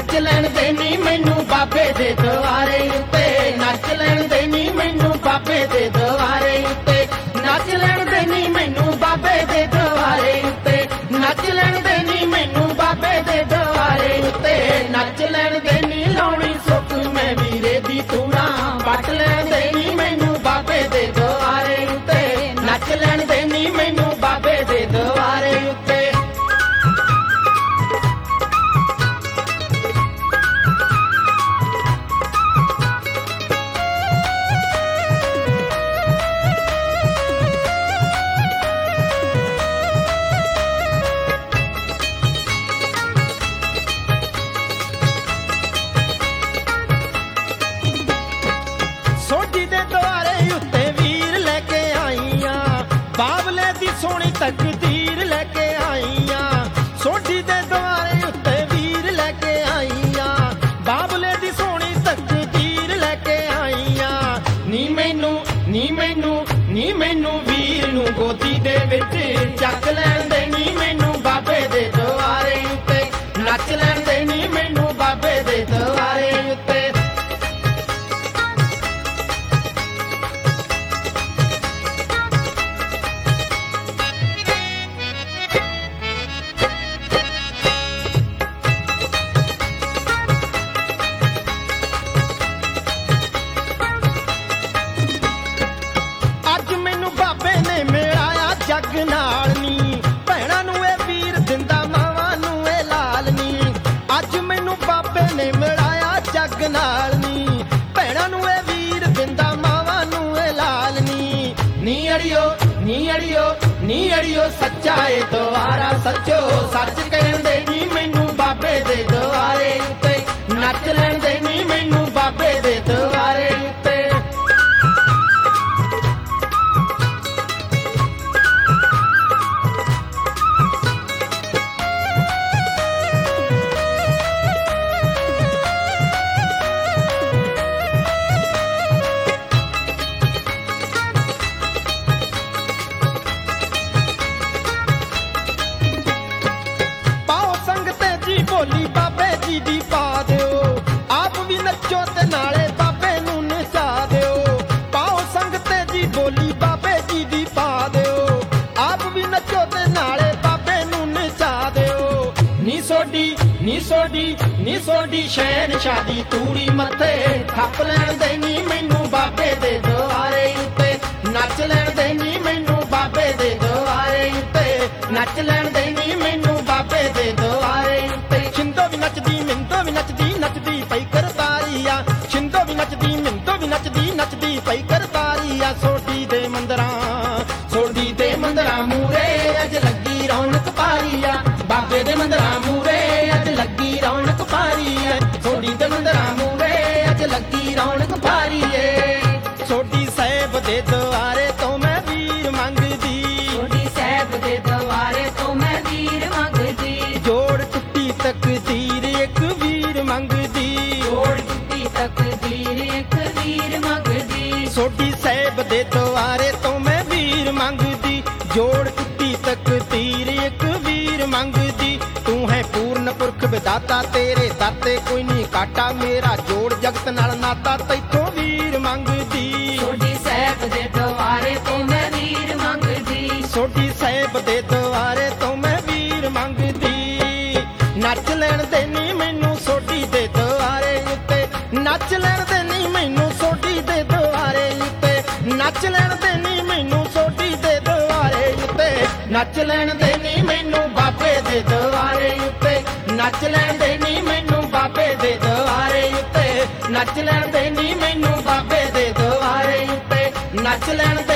ਨੱਚ ਲੈਣ ਦੇ ਨੀ ਮੈਨੂੰ ਬਾਬੇ ਦੇ ਦੁਆਰੇ ਉੱਤੇ, ਨੱਚ ਲੈਣ ਦੇ ਨੀ ਮੈਨੂੰ ਬਾਬੇ ਦੇ ਦੁਆਰੇ ਉੱਤੇ, ਨੱਚ ਲੈਣ ਦੇ ਨੀ ਮੈਨੂੰ ਬਾਬੇ ਦੇ ਦੁਆਰੇ ਉੱਤੇ, ਨੱਚ ਲੈਣ ਦੇ ਨੀ ਮੈਨੂੰ ਬਾਬੇ ਦੇ ਦੁਆਰੇ ਉੱਤੇ, ਨੱਚ ਲੈਣ ਦੇ ਨੀ ਲਾਉਣੀ ਸੁੱਖ ਮੈਂ ਵੀਰੇ ਦੀ ਤੂਣਾ, ਵੱਟ ਲੈਣ ਦੇ ਨੀ ਮੈਨੂੰ ਬਾਬੇ ਦੇ ਦੁਆਰੇ ਉੱਤੇ, ਨੱਚ ਲੈਣ ਦੇ ਨੀ ਮੈਨੂੰ ਬਾਬੇ ਦੇ ਦੁਆਰੇ ਉੱਤੇ। ਸੋਢੀ ਦੇ ਦੁਆਰੇ ਉੱਤੇ ਵੀਰ ਲੈ ਕੇ ਆਈਆਂ, ਬਾਬਲੇ ਦੀ ਸੋਹਣੀ ਤਕਦੀਰ ਲੈ ਕੇ ਆਈਆਂ। ਸੋਢੀ ਦੇ ਦੁਆਰੇ ਉੱਤੇ ਵੀਰ ਲੈ ਕੇ ਆਈਆਂ, ਬਾਬਲੇ ਦੀ ਸੋਹਣੀ ਤਕਦੀਰ ਲੈ ਕੇ ਆਈਆਂ। ਨੀ ਮੈਨੂੰ ਵੀਰ ਨੂੰ ਗੋਦੀ ਦੇ ਵਿੱਚ ਚੱਕ ਲੈਣ ਦੇ ਨੀ ਮੈਨੂੰ ਬਾਬੇ ਦੇ ਦੁਆਰੇ ਉੱਤੇ, ਨੱਚ ਲੈਣ ਦੇ ਨੀ ਮੈਨੂੰ ਬਾਬੇ ਦੇ ਦੁਆਰੇ ਉੱਤੇ। ਅੱਜ ਮੈਨੂੰ ਬਾਬੇ ਨੇ ਮਿਲਾਇਆ ਜੱਗ ਨਾਲ ਨੀ, ਭੈਣਾਂ ਨੂੰ ਇਹ ਵੀਰ ਦਿੰਦਾ ਮਾਵਾਂ ਨੂੰ ਇਹ ਲਾਲ ਨੀ। ਅੱਜ ਮੈਨੂੰ ਬਾਬੇ ਨੇ ਮਿਲਾਇਆ ਜੱਗ ਨਾਲ ਨੀ, ਭੈਣਾਂ ਨੂੰ ਇਹ ਵੀਰ ਦਿੰਦਾ ਮਾਵਾਂ ਨੂੰ ਇਹ ਲਾਲ ਨੀ। ਨੀ ਅੜਿਓ ਸੱਚਾ ਏ ਦੁਆਰਾ ਸੱਚੋ, ਸੱਚ ਕਹਿਣ ਦੇ ਨੀ ਮੈਨੂੰ ਬਾਬੇ ਦੇ ਦੁਆਰੇ ਉੱਤੇ, ਨੱਚ ਲੈਣ ਦੇ ਨੀ ਮੈਨੂੰ ਬਾਬੇ ਦੇ ਦੁਆਰੇ ਉੱਤੇ। ਪਾਓ ਸੰਗਤੇ ਜੀ ਬੋਲੀ ਬਾਬੇ ਜੀ ਦੀ ਪਾ ਦਿਓ, ਆਪ ਵੀ ਨੱਚੋ ਤੇ ਨਾਲੇ ਬਾਬੇ ਨੂੰ ਨਚਾ ਦਿਓ। ਪਾਓ ਸੰਗਤੇ ਜੀ ਬੋਲੀ ਬਾਬੇ ਜੀ ਦੀ ਪਾ ਦਿਓ, ਆਪ ਵੀ ਨੱਚੋ ਤੇ ਨਾਲੇ ਬਾਬੇ ਨੂੰ ਨਚਾ ਦਿਓ। ਨੀ ਸੋਡੀ ਸ਼ੈਨ ਸ਼ਾਦੀ ਤੂੜੀ ਮੱਥੇ, ਥੱਪ ਲੈਣ ਦੇ ਨੀ ਮੈਨੂੰ ਬਾਬੇ ਦੇ ਦੁਆਰੇ ਉੱਤੇ, ਨੱਚ ਲੈਣ ਦੇ ਨੀ ਮੈਨੂੰ ਬਾਬੇ ਦੇ ਦੁਆਰੇ ਉੱਤੇ, ਨੱਚ ਲੈਣ ਦੇ ਨੀ ਮੈਨੂੰ ਬਾਬੇ ਦੇ ਦੁਆਰੇ ਉੱਤੇ। ਛਿੰਦੋ ਵੀ ਨੱਚਦੀ ਮਿੰਦੋ ਵੀ ਨੱਚਦੀ, ਨੱਚਦੀ ਪਈ ਕਰਤਾਰੀਆ। ਛਿੰਦੋ ਵੀ ਨੱਚਦੀ ਮਿੰਦੋ ਵੀ ਨੱਚਦੀ, ਨੱਚਦੀ ਪਈ ਕਰਤਾਰੀਆ। ਸੋਢੀ ਦੇ ਮੰਦਰਾਂ ਮੂਰੇ ਅੱਜ ਲੱਗੀ ਰੌਣਕ ਭਾਰੀ ਆ, ਬਾਬੇ ਦੇ ਮੰਦਰਾਂ ਮੂਰੇ ਅੱਜ ਲੱਗੀ ਰੌਣਕ ਭਾਰੀ ਐ, ਸੋਢੀ ਦੇ ਮੰਦਰਾਂ ਮੂਰੇ ਅੱਜ ਲੱਗੀ ਰੌਣਕ ਭਾਰੀ ਏ। ਸੋਢੀ ਸਾਹਿਬ ਦੇ ਦੁਆਰੇ ਤੋਂ ਮੈਂ ਵੀਰ ਮੰਗਦੀ, ਸੋਢੀ ਸਾਹਿਬ ਦੇ ਦੁਆਰੇ ਤੋਂ ਮੈਂ ਵੀਰ ਮੰਗਦੀ, ਜੋੜ ਟੁੱਟੀ ਤਕਦੀਰ ਇੱਕ ਵੀਰ ਮੰਗਦੀ, ਜੋੜ ਟੁੱਟੀ ਤਕਦੀਰ ਇੱਕ ਵੀਰ ਮੰਗਦੀ। ਸੋਢੀ ਸਾਹਿਬ ਦੇ ਦੁਆਰੇ ਤੋਂ ਮੈਂ ਵੀਰ ਮੰਗਦੀ, ਜੋੜ ਟੁੱਟੀ ਤਕਦੀਰ ਇੱਕ ਵੀਰ ਮੰਗਦੀ। ਤੂੰ ਹੈ ਪੂਰਨ ਪੁਰਖ ਵਿਦਾਤਾ, ਤੇਰੇ ਦਰ ਤੇ ਕੋਈ ਨਹੀਂ ਕਾਟਾ, ਮੇਰਾ ਜੋੜ ਜਗਤ ਨਾਲ ਨਾਤਾ, ਤੈਥੋਂ ਵੀਰ ਮੰਗਦੀ। ਸੋਢੀ ਸਾਹਿਬ ਦੇ ਦੁਆਰੇ ਤੋਂ ਮੈਂ ਵੀਰ ਮੰਗਦੀ, ਸੋਢੀ ਸਾਹਿਬ ਦੇ ਦੁਆਰੇ ਤੋਂ ਮੈਂ ਵੀਰ ਮੰਗਦੀ। ਨੱਚ ਲੈਣ ਦੇ ਨੀ ਮੈਨੂੰ ਸੋਢੀ ਦੇ ਦੁਆਰੇ ਉੱਤੇ, ਨੱਚ ਲੈਣ ਦੇ ਨੀ ਮੈਨੂੰ ਸੋਢੀ ਦੇ ਦੁਆਰੇ ਉੱਤੇ, ਨੱਚ ਲੈਣ ਦੇ ਨੀ ਮੈਨੂੰ ਸੋਢੀ ਦੇ ਦੁਆਰੇ ਉੱਤੇ, ਨੱਚ ਲੈਣ ਦੇ ਨੀ ਮੈਨੂੰ ਬਾਬੇ ਦੇ ਦੁਆਰੇ ਉੱਤੇ, ਨੱਚ ਲੈਣ ਦੇ ਨੀ ਮੈਨੂੰ ਬਾਬੇ ਦੇ ਦੁਆਰੇ ਉੱਤੇ, ਨੱਚ ਲੈਣ ਦੇ ਨੀ ਮੈਨੂੰ ਬਾਬੇ ਦੇ ਦੁਆਰੇ ਉੱਤੇ, ਨੱਚ ਲੈਣ